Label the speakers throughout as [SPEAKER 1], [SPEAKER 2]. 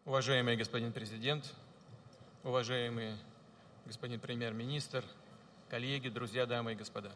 [SPEAKER 1] Уважаемый господин президент, уважаемый господин премьер-министр, коллеги, друзья, дамы и господа.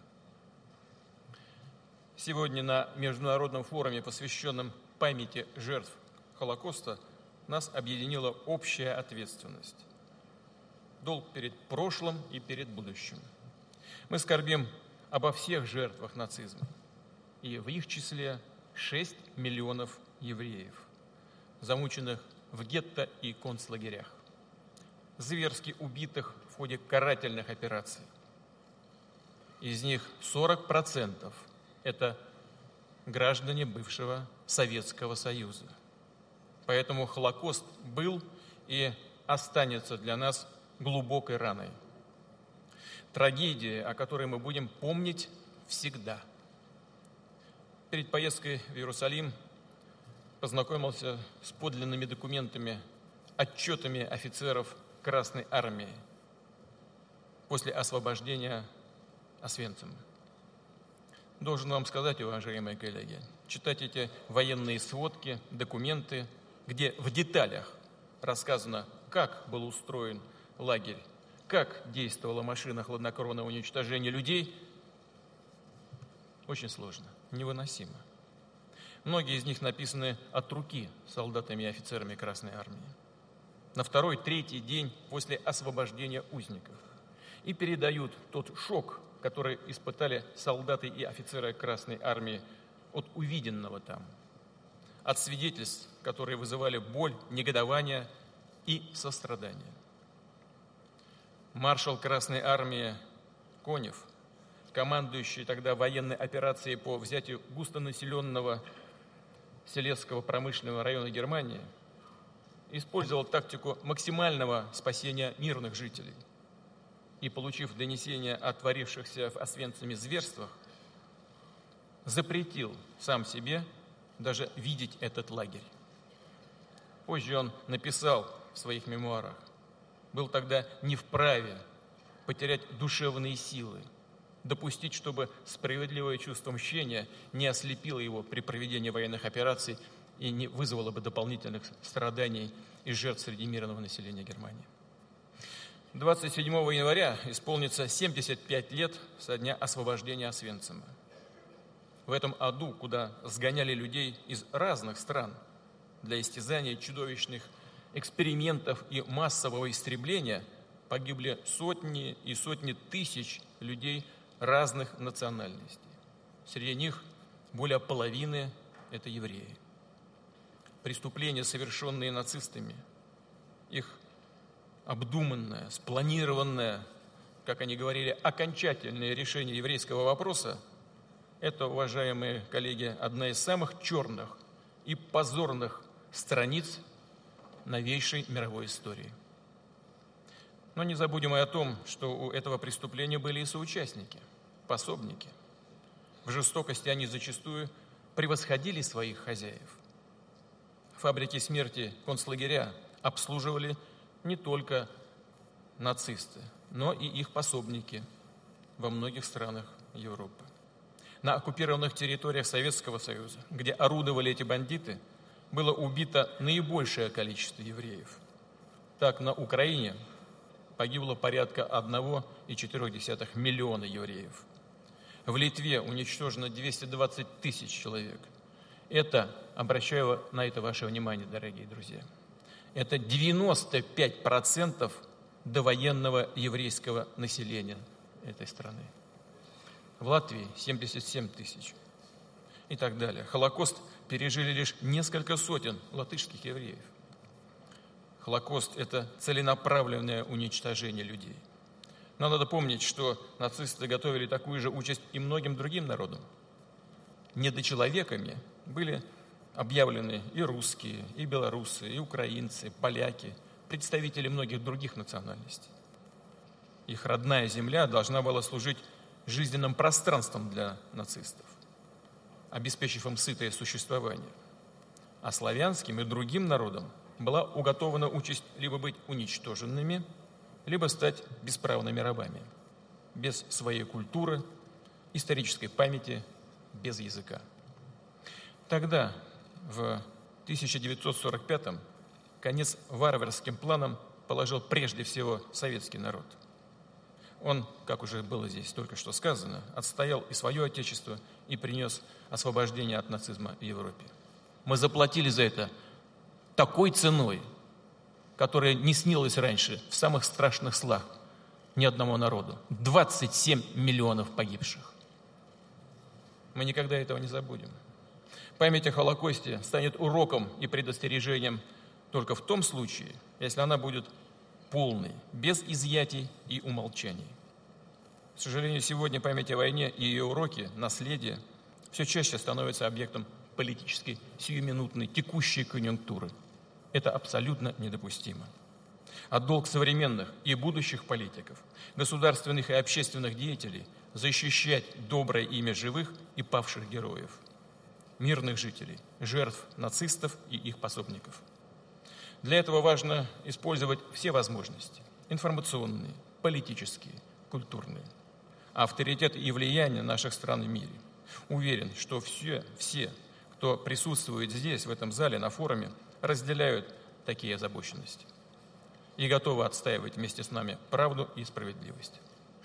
[SPEAKER 1] Сегодня на Международном форуме, посвященном памяти жертв Холокоста, нас объединила общая ответственность. Долг перед прошлым и перед будущим. Мы скорбим обо всех жертвах нацизма, и в их числе 6 миллионов евреев, замученных в гетто и концлагерях, зверски убитых в ходе карательных операций. Из них 40% – это граждане бывшего Советского Союза. Поэтому Холокост был и останется для нас глубокой раной. Трагедия, о которой мы будем помнить всегда. Перед поездкой в Иерусалим познакомился с подлинными документами, отчетами офицеров Красной Армии после освобождения Освенцима. Должен вам сказать, уважаемые коллеги, читать эти военные сводки, документы, где в деталях рассказано, как был устроен лагерь, как действовала машина хладнокровного уничтожения людей, очень сложно, невыносимо. Многие из них написаны от руки солдатами и офицерами Красной Армии на второй, третий день после освобождения узников и передают тот шок, который испытали солдаты и офицеры Красной Армии от увиденного там, от свидетельств, которые вызывали боль, негодование и сострадание. Маршал Красной Армии Конев, командующий тогда военной операцией по взятию густонаселенного Селезского промышленного района Германии, использовал тактику максимального спасения мирных жителей и, получив донесение о творившихся в Освенциме зверствах, запретил сам себе даже видеть этот лагерь. Позже он написал в своих мемуарах: был тогда не вправе потерять душевные силы, допустить, чтобы справедливое чувство мщения не ослепило его при проведении военных операций и не вызвало бы дополнительных страданий и жертв среди мирного населения Германии. 27 января исполнится 75 лет со дня освобождения Освенцима. В этом аду, куда сгоняли людей из разных стран для истязания, чудовищных экспериментов и массового истребления, погибли сотни и сотни тысяч людей разных национальностей. Среди них более половины – это евреи. Преступления, совершенные нацистами, их обдуманное, спланированное, как они говорили, окончательное решение еврейского вопроса – это, уважаемые коллеги, одна из самых черных и позорных страниц новейшей мировой истории. Но не забудем и о том, что у этого преступления были и соучастники, пособники. В жестокости они зачастую превосходили своих хозяев. Фабрики смерти, концлагеря обслуживали не только нацисты, но и их пособники во многих странах Европы. На оккупированных территориях Советского Союза, где орудовали эти бандиты, было убито наибольшее количество евреев. Так, на Украине погибло порядка 1,4 миллиона евреев. В Литве уничтожено 220 тысяч человек. Это, обращаю на это ваше внимание, дорогие друзья, это 95% довоенного еврейского населения этой страны. В Латвии 77 тысяч и так далее. Холокост пережили лишь несколько сотен латышских евреев. Холокост – это целенаправленное уничтожение людей. Но надо помнить, что нацисты готовили такую же участь и многим другим народам. Недочеловеками были объявлены и русские, и белорусы, и украинцы, поляки, представители многих других национальностей. Их родная земля должна была служить жизненным пространством для нацистов, обеспечив им сытое существование. А славянским и другим народам была уготована участь либо быть уничтоженными, либо стать бесправными рабами, без своей культуры, исторической памяти, без языка. Тогда, в 1945-м, конец варварским планам положил прежде всего советский народ. Он, как уже было здесь только что сказано, отстоял и свое отечество, и принес освобождение от нацизма в Европе. Мы заплатили за это такой ценой, которая не снилась раньше в самых страшных снах ни одному народу. 27 миллионов погибших. Мы никогда этого не забудем. Память о Холокосте станет уроком и предостережением только в том случае, если она будет полной, без изъятий и умолчаний. К сожалению, сегодня память о войне и ее уроки, наследие, все чаще становятся объектом политической, сиюминутной, текущей конъюнктуры. Это абсолютно недопустимо. А долг современных и будущих политиков, государственных и общественных деятелей защищать доброе имя живых и павших героев, мирных жителей, жертв нацистов и их пособников. Для этого важно использовать все возможности – информационные, политические, культурные. Авторитет и влияние наших стран в мире. Уверен, что все, кто присутствует здесь, в этом зале, на форуме, разделяют такие озабоченности и готовы отстаивать вместе с нами правду и справедливость.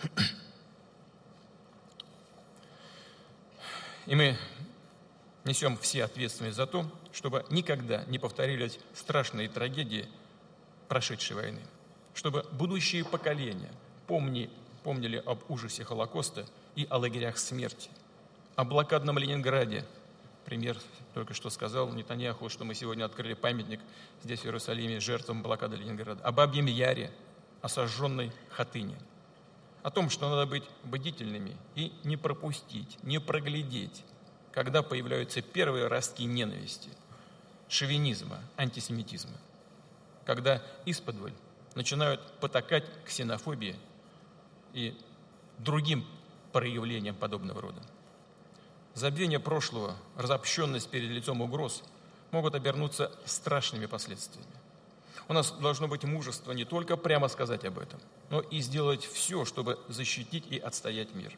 [SPEAKER 1] И мы несем все ответственность за то, чтобы никогда не повторились страшные трагедии прошедшей войны, чтобы будущие поколения помнили об ужасе Холокоста и о лагерях смерти, о блокадном Ленинграде. Пример только что сказал Нетаньяху, что мы сегодня открыли памятник здесь, в Иерусалиме, жертвам блокады Ленинграда, о Бабьем Яре, о сожженной Хатыне, о том, что надо быть бдительными и не пропустить, не проглядеть, когда появляются первые ростки ненависти, шовинизма, антисемитизма, когда исподволь начинают потакать ксенофобии и другим проявлениям подобного рода. Забвение прошлого, разобщенность перед лицом угроз могут обернуться страшными последствиями. У нас должно быть мужество не только прямо сказать об этом, но и сделать все, чтобы защитить и отстоять мир.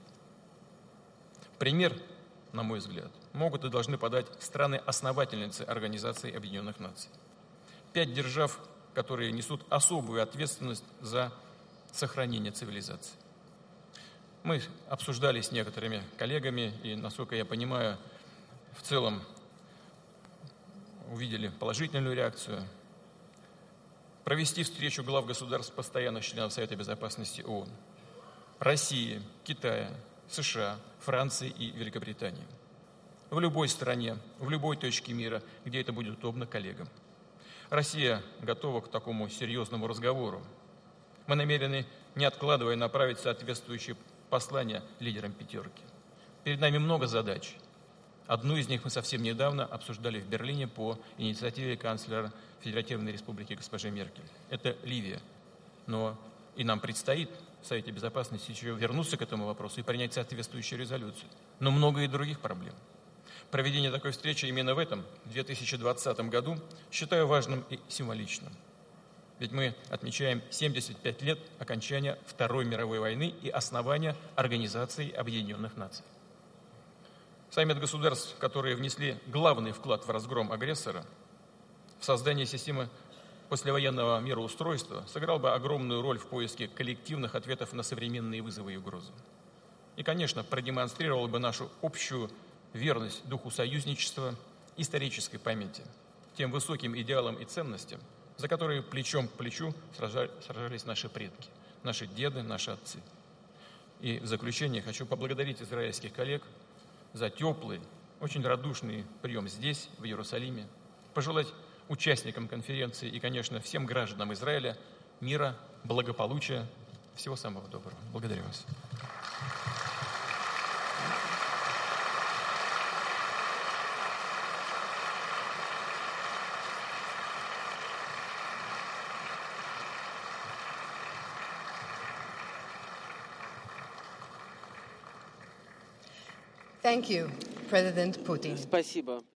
[SPEAKER 1] Пример, на мой взгляд, могут и должны подать страны-основательницы Организации Объединенных Наций. 5 держав, которые несут особую ответственность за сохранение цивилизации. Мы обсуждали с некоторыми коллегами, и, насколько я понимаю, в целом увидели положительную реакцию. Провести встречу глав государств, постоянных членов Совета Безопасности ООН, России, Китая, США, Франции и Великобритании. В любой стране, в любой точке мира, где это будет удобно коллегам. Россия готова к такому серьезному разговору. Мы намерены, не откладывая, направить соответствующие послания лидерам пятерки. Перед нами много задач. Одну из них мы совсем недавно обсуждали в Берлине по инициативе канцлера Федеративной Республики госпожи Меркель. Это Ливия. Но и нам предстоит в Совете Безопасности еще вернуться к этому вопросу и принять соответствующую резолюцию. Но много и других проблем. Проведение такой встречи именно в этом, 2020 году, считаю важным и символичным. Ведь мы отмечаем 75 лет окончания Второй мировой войны и основания Организации Объединенных Наций. Саммит государств, которые внесли главный вклад в разгром агрессора, в создание системы послевоенного мироустройства, сыграл бы огромную роль в поиске коллективных ответов на современные вызовы и угрозы. И, конечно, продемонстрировал бы нашу общую верность духу союзничества, исторической памяти, тем высоким идеалам и ценностям, за которые плечом к плечу сражались наши предки, наши деды, наши отцы. И в заключение хочу поблагодарить израильских коллег за теплый, очень радушный прием здесь, в Иерусалиме, пожелать участникам конференции и, конечно, всем гражданам Израиля мира, благополучия, всего самого доброго. Благодарю вас.
[SPEAKER 2] Thank you, President Putin.
[SPEAKER 3] Спасибо.